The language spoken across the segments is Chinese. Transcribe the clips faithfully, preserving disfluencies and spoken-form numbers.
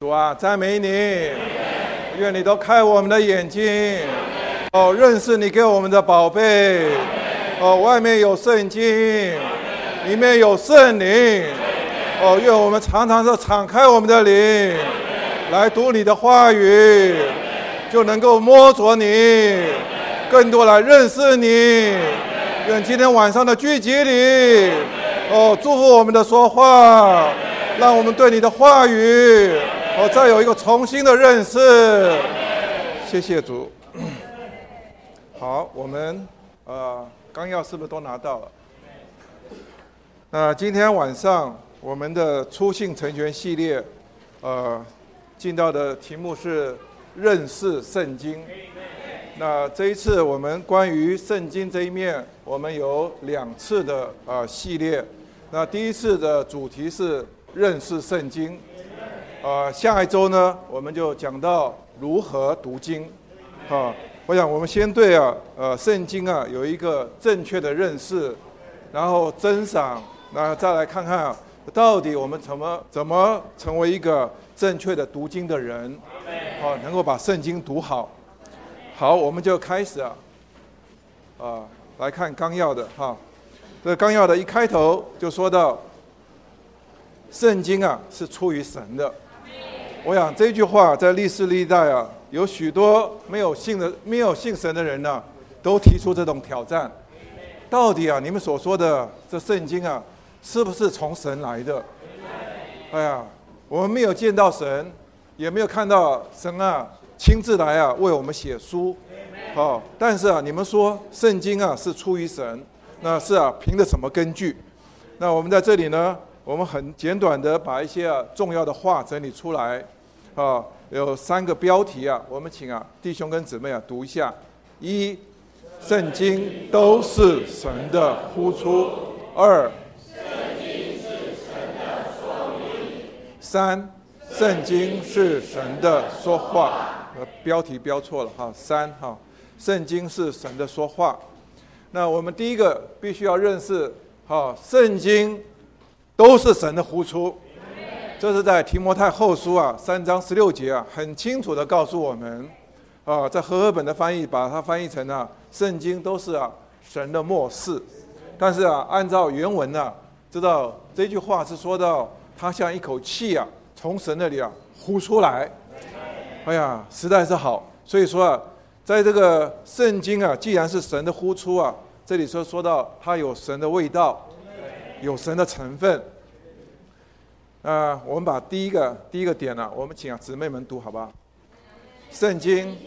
主啊，赞美你，愿你都开我们的眼睛，哦，认识你给我们的宝贝，哦，外面有圣经，里面有圣灵，哦，愿我们常常的敞开我们的灵，来读你的话语，就能够摸着你，更多来认识你。愿今天晚上的聚集里，哦，祝福我们的说话，让我们对你的话语，哦，再有一个重新的认识。谢谢主。好，我们呃纲要是不是都拿到了？那今天晚上我们的初信成全系列，呃，进到的题目是认识圣经。那这一次我们关于圣经这一面，我们有两次的呃系列。那第一次的主题是认识圣经，呃，下一周呢，我们就讲到如何读经。啊，我想我们先对啊，呃，圣经啊有一个正确的认识，然后珍赏，那再来看看啊，到底我们怎么怎么成为一个正确的读经的人，好，能够把圣经读好。好，我们就开始啊，啊，来看纲要的哈。这纲要的一开头就说到，圣经啊是出于神的。我想这句话在历世历代啊，有许多没有信的、没有信神的人呢、啊，都提出这种挑战。到底啊，你们所说的这圣经啊，是不是从神来的？哎呀，我们没有见到神，也没有看到神啊亲自来啊为我们写书。好、哦，但是啊，你们说圣经啊是出于神，那是啊凭着什么根据？那我们在这里呢，我们很简短的把一些、啊、重要的话整理出来。啊，有三个标题啊，我们请啊弟兄跟姊妹啊读一下：一，圣经都是神的呼出；二， 圣经是神的说明； 三，圣经是神的说话。呃，标题标错了哈，三哈，圣经是神的说话。那我们第一个必须要认识，哈，圣经都是神的呼出。这是在提摩太后书啊三章十六节啊，很清楚的告诉我们，啊，在和合本的翻译把它翻译成啊，圣经都是啊神的默示。但是啊，按照原文呢、啊，知道这句话是说到，它像一口气啊，从神那里啊呼出来。哎呀，实在是好。所以说啊，在这个圣经啊，既然是神的呼出啊，这里说说到它有神的味道，有神的成分。呃，我们把第一个第一个点呢、啊，我们请啊姊妹们读好不好？圣经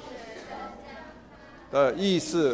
的意思。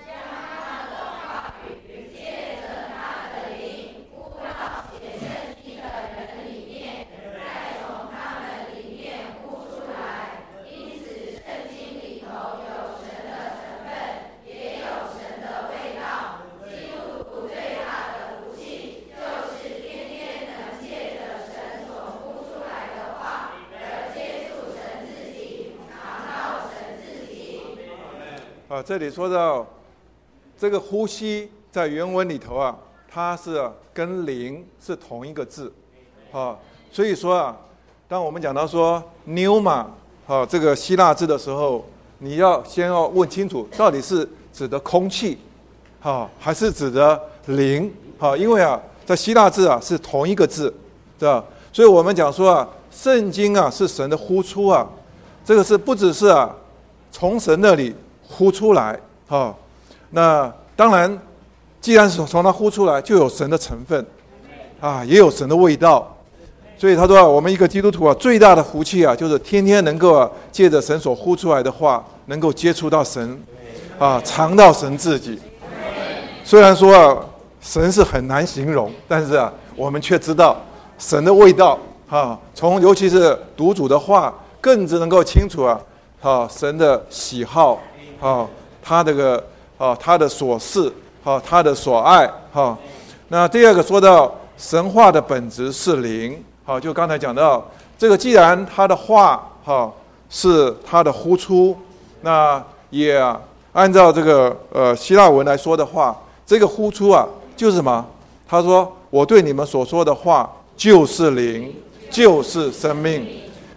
啊，这里说到这个呼吸，在原文里头啊，它是、啊、跟灵是同一个字，啊，所以说啊，当我们讲到说 pneuma 啊这个希腊字的时候，你要先要问清楚，到底是指的空气，啊，还是指的灵，啊，因为啊，在希腊字啊是同一个字，对吧？所以我们讲说啊，圣经啊是神的呼出啊，这个是不只是啊从神那里呼出来，哦，那当然，既然是从它呼出来，就有神的成分，啊，也有神的味道。所以他说、啊，我们一个基督徒啊，最大的福气啊，就是天天能够啊，借着神所呼出来的话，能够接触到神，啊，尝到神自己。虽然说啊，神是很难形容，但是啊，我们却知道神的味道，啊，从尤其是读主的话，更是能够清楚啊，啊，神的喜好。啊，他这个啊，他的所事，啊，他的所爱，哈。那第二个说到神话的本质是灵，好，就刚才讲到这个，既然他的话，哈，是他的呼出，那也、啊、按照这个呃希腊文来说的话，这个呼出啊，就是什么？他说：“我对你们所说的话，就是灵，就是生命。”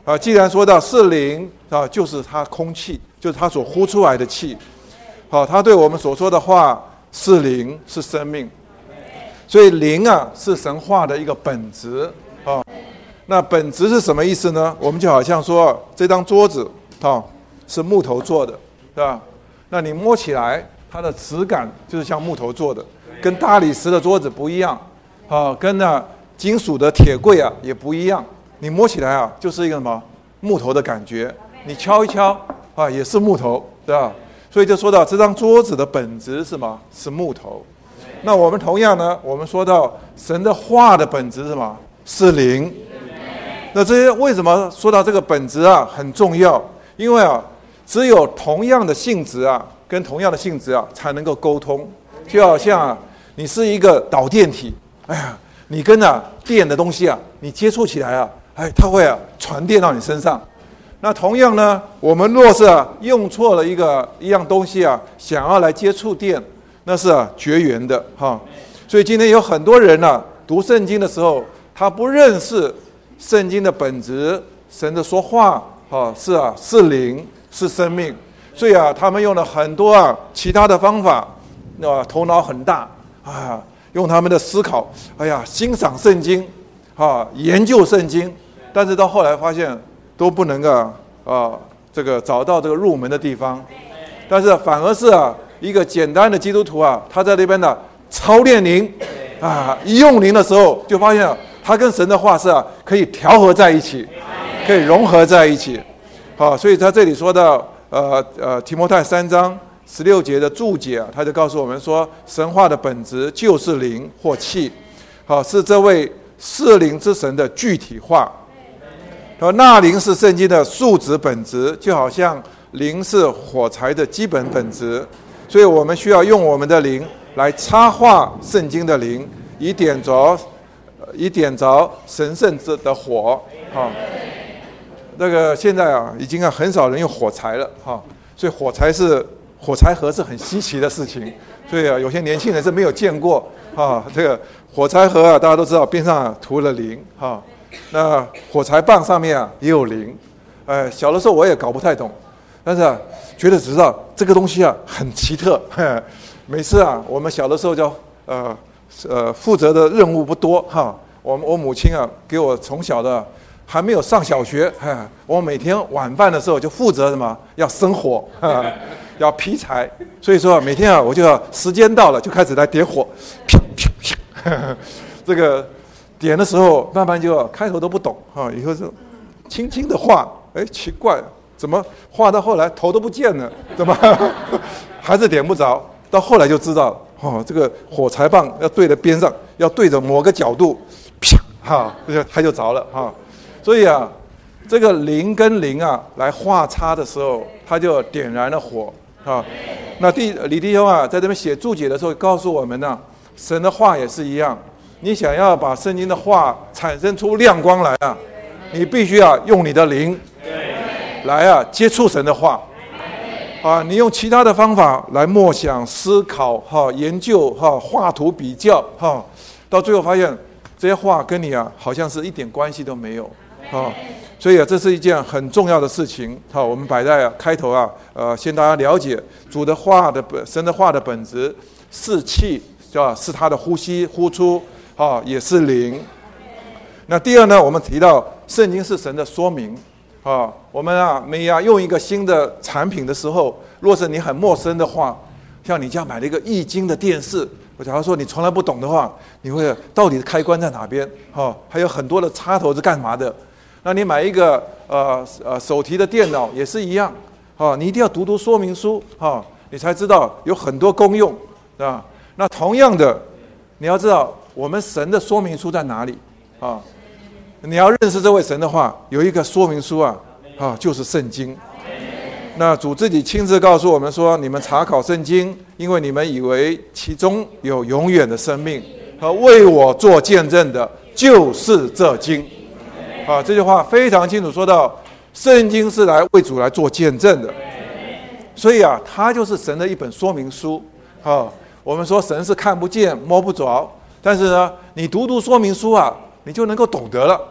啊，既然说到是灵啊，就是它空气，就是它所呼出来的气。好，他对我们所说的话是灵，是生命。所以灵啊，是神话的一个本质啊。那本质是什么意思呢？我们就好像说这张桌子啊是木头做的，对吧？那你摸起来，它的质感就是像木头做的，跟大理石的桌子不一样啊，跟那金属的铁柜啊也不一样。你摸起来啊，就是一个什么木头的感觉。你敲一敲啊，也是木头，对吧？所以就说到这张桌子的本质是什么？是木头。那我们同样呢，我们说到神的话的本质是什么？是灵。那这些为什么说到这个本质啊很重要？因为啊，只有同样的性质啊，跟同样的性质啊，才能够沟通。就好像啊，你是一个导电体，哎呀，你跟啊电的东西啊，你接触起来啊，哎，它会啊传电到你身上。那同样呢，我们若是啊用错了一个一样东西啊，想要来接触电，那是啊绝缘的哈。所以今天有很多人呢、啊，读圣经的时候，他不认识圣经的本质，神的说话啊是啊是灵是生命，所以啊他们用了很多啊其他的方法，啊头脑很大啊，用他们的思考，哎呀欣赏圣经啊研究圣经，但是到后来发现。都不能够啊、呃，这个找到这个入门的地方，但是反而是啊，一个简单的基督徒啊，他在那边呢操练灵啊，一用灵的时候，就发现啊，他跟神的话是啊可以调和在一起，可以融合在一起。好，所以他这里说到呃呃提摩太三章十六节的注解啊，他就告诉我们说，神话的本质就是灵或气，好，是这位是灵之神的具体化。而那灵是圣经的素质本质，就好像灵是火柴的基本本质，所以我们需要用我们的灵来插化圣经的灵，以点着，以点着神圣之的火。哈，那个现在啊，已经啊很少人用火柴了哈，所以火柴是火柴盒是很稀奇的事情，所以啊，有些年轻人是没有见过啊。这个火柴盒啊，大家都知道边上、啊、涂了磷哈。那火柴棒上面啊也有磷，呃，小的时候我也搞不太懂，但是啊，觉得只知道这个东西啊很奇特。呵每次啊，我们小的时候就呃呃负责的任务不多哈。我我母亲啊给我从小的还没有上小学，呵我每天晚饭的时候就负责什么要生火，呵要劈柴，所以说、啊、每天啊我就要时间到了就开始来点火，啪啪啪，呵呵这个。点的时候，慢慢就开头都不懂哈，以后就轻轻的画，哎，奇怪，怎么画到后来头都不见了，怎么还是点不着？到后来就知道，哦，这个火柴棒要对着边上，要对着某个角度，啪，哈，它就着了哈。所以啊，这个灵跟灵啊来画叉的时候，它就点燃了火啊。那弟李弟兄啊，在这边写注解的时候告诉我们呢、啊，神的话也是一样。你想要把圣经的话产生出亮光来啊，你必须要用你的灵来啊接触神的话啊。你用其他的方法来默想、思考、哈研究、哈画图比较哈，到最后发现这些话跟你啊好像是一点关系都没有啊。所以啊，这是一件很重要的事情。好，我们摆在、啊、开头啊，呃，先大家了解主的话的本神的话的本质是气，是吧？是他的呼吸呼出。啊，也是灵。那第二呢，我们提到圣经是神的说明啊。我们啊，每啊用一个新的产品的时候，若是你很陌生的话，像你家买了一个易经的电视，我假如说你从来不懂的话，你会到底开关在哪边？哈，还有很多的插头是干嘛的？那你买一个呃呃手提的电脑也是一样啊，你一定要读读说明书啊，你才知道有很多功用啊。那同样的，你要知道。我们神的说明书在哪里啊？你要认识这位神的话，有一个说明书啊，啊，就是圣经。那主自己亲自告诉我们说：“你们查考圣经，因为你们以为其中有永远的生命，和为我做见证的，就是这经。”啊，这句话非常清楚说到，圣经是来为主来做见证的。所以啊，它就是神的一本说明书。啊，我们说神是看不见、摸不着。但是呢，你读读说明书啊，你就能够懂得了。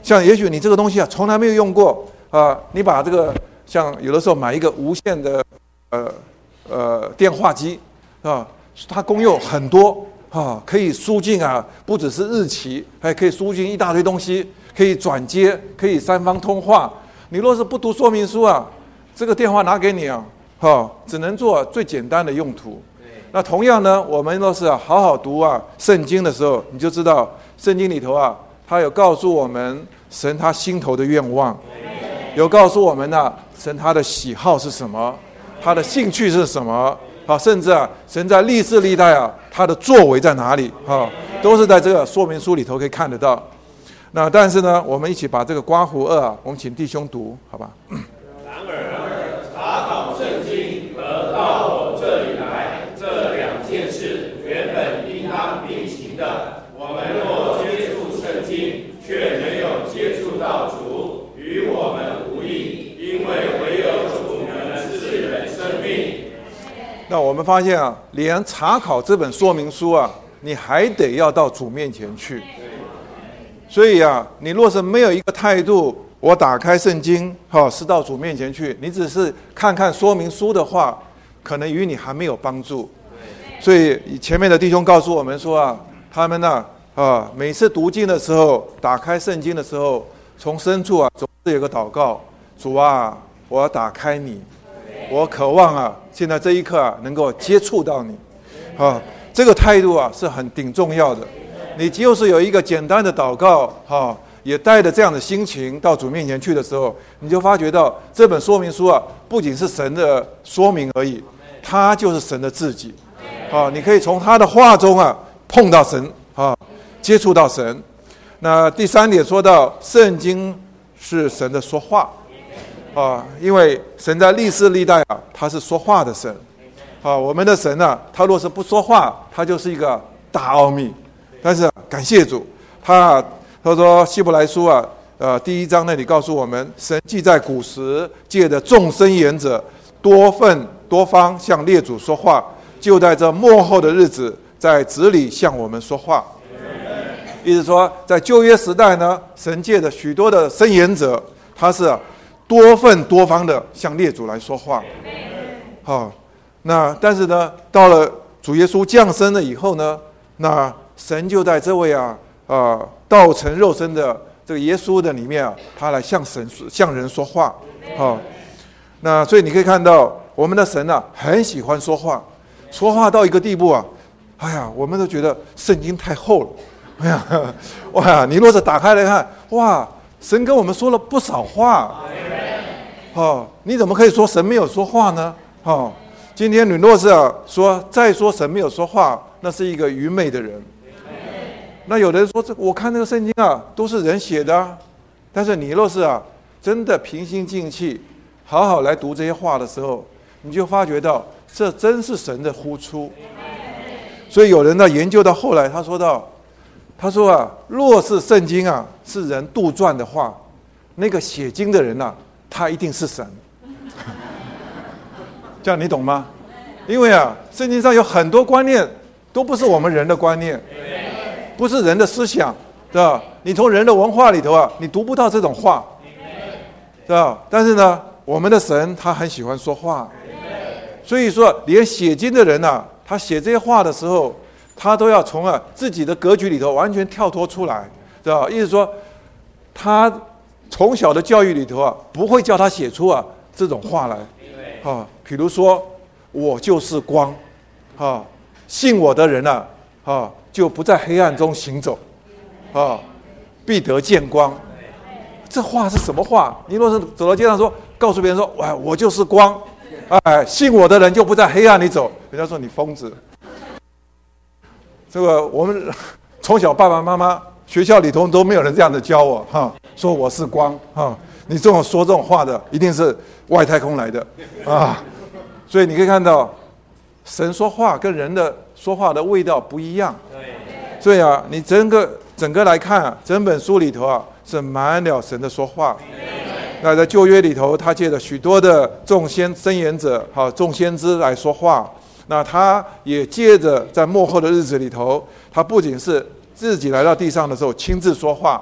像也许你这个东西啊从来没有用过啊，你把这个像有的时候买一个无线的呃呃电话机啊，它功用很多啊，可以输进啊，不只是日期，还可以输进一大堆东西，可以转接，可以三方通话。你若是不读说明书啊，这个电话拿给你啊，哈，只能做最简单的用途。那同样呢，我们若是啊好好读啊圣经的时候，你就知道圣经里头啊，它有告诉我们神他心头的愿望，有告诉我们呢、啊、神他的喜好是什么，他的兴趣是什么，啊，甚至啊神在历世历代啊他的作为在哪里啊，都是在这个说明书里头可以看得到。那但是呢，我们一起把这个刮胡二啊，我们请弟兄读，好吧？ 然而查考圣经和到我这里来，这两件事原本应当并行的。我们若接触圣经，却没有接触到主，与我们无益，因为唯有主能赐人生命。 那我们发现啊，连查考这本说明书啊，你还得要到主面前去。所以啊，你若是没有一个态度，我打开圣经，哈，是到主面前去，你只是看看说明书的话，可能与你还没有帮助。所以前面的弟兄告诉我们说啊，他们呢，啊，每次读经的时候，打开圣经的时候，从深处啊，总是有个祷告：主啊，我要打开你，我渴望啊，现在这一刻啊，能够接触到你，啊，这个态度啊，是很挺重要的。你就是有一个简单的祷告，哈，也带着这样的心情到主面前去的时候，你就发觉到这本说明书啊，不仅是神的说明而已，它就是神的自己，啊，你可以从他的话中啊碰到神，啊，接触到神。那第三点说到圣经是神的说话，啊，因为神在历世历代啊，他是说话的神，啊，我们的神啊，他若是不说话，他就是一个大奥秘。但是感谢主，他他说希伯来书啊，呃，第一章那里告诉我们，神既在古时借着众申言者多份多方向列祖说话，就在这末后的日子，在子里向我们说话。意思说，在旧约时代呢，神借着许多的申言者，他是多份多方的向列祖来说话。好，那但是呢，到了主耶稣降生了以后呢，那神就在这位啊，呃，道成肉身的这个耶稣的里面啊，他来向神向人说话，好、哦，那所以你可以看到，我们的神啊，很喜欢说话，说话到一个地步啊，哎呀，我们都觉得圣经太厚了，哎呀，哇，你若是打开来看，哇，神跟我们说了不少话，哦，你怎么可以说神没有说话呢？哦，今天你若是、啊、说再说神没有说话，那是一个愚昧的人。那有的人说，这我看那个圣经啊，都是人写的、啊，但是你若是啊，真的平心静气，好好来读这些话的时候，你就发觉到，这真是神的呼出。所以有人呢研究到后来，他说到，他说啊，若是圣经啊是人杜撰的话，那个写经的人啊，他一定是神。这样你懂吗？因为啊，圣经上有很多观念都不是我们人的观念。不是人的思想，对吧？你从人的文化里头啊，你读不到这种话，对吧？但是呢，我们的神他很喜欢说话，所以说连写经的人啊，他写这些话的时候，他都要从啊自己的格局里头完全跳脱出来，对吧？意思说，他从小的教育里头啊，不会叫他写出啊这种话来，啊，比如说我就是光，啊，信我的人啊，啊。就不在黑暗中行走，啊，必得见光。这话是什么话？你若是走到街上说，告诉别人说，哇，我就是光，哎，信我的人就不在黑暗里走，人家说你疯子。这个我们从小爸爸妈妈学校里头都没有人这样的教我，哈，说我是光，哈，你这种说这种话的，一定是外太空来的，啊，所以你可以看到，神说话跟人的说话的味道不一样。所以啊，你整个整个来看啊，整本书里头啊是满了神的说话。那在旧约里头，他借着许多的众先申言者、好众先知来说话。那他也借着在末后的日子里头，他不仅是自己来到地上的时候亲自说话，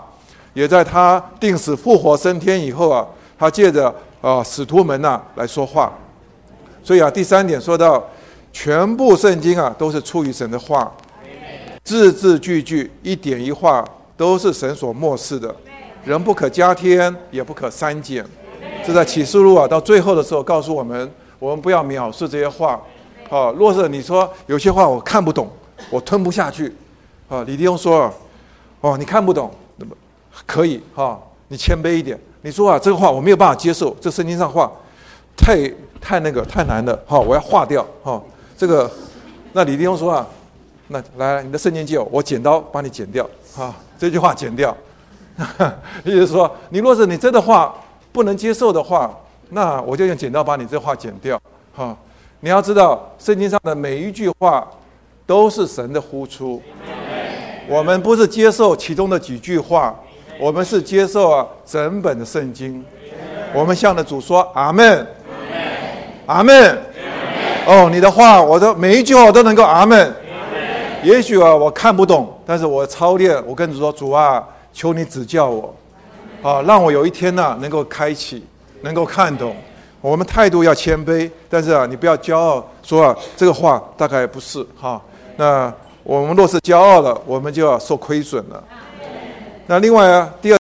也在他定死复活升天以后啊，他借着啊使徒们啊来说话。所以啊，第三点说到，全部圣经啊都是出于神的话，字字句句一点一画都是神所默示的，人不可加添，也不可删减。这在启示录啊到最后的时候告诉我们，我们不要藐视这些话。啊，若是你说有些话我看不懂，我吞不下去，啊，李弟兄说啊，哦，你看不懂，可以哈、啊，你谦卑一点。你说啊，这个话我没有办法接受，这圣经上话太太那个太难了，哈、啊，我要划掉，哈、啊，这个，那李弟兄说啊，那来你的圣经借我，我剪刀把你剪掉，啊，这句话剪掉，意思说，你若是你真的话不能接受的话，那我就用剪刀把你这话剪掉，哈、啊。你要知道，圣经上的每一句话都是神的呼出。我们不是接受其中的几句话，我们是接受啊整本的圣经。我们向着主说阿们，阿们。哦，你的话，我的每一句话我都能够阿们。也许啊我看不懂，但是我操练，我跟主说，主啊，求你指教我，啊，让我有一天呢、啊、能够开启，能够看懂。我们态度要谦卑，但是啊，你不要骄傲，说啊这个话大概不是哈。那我们若是骄傲了，我们就要受亏损了。那另外啊，第二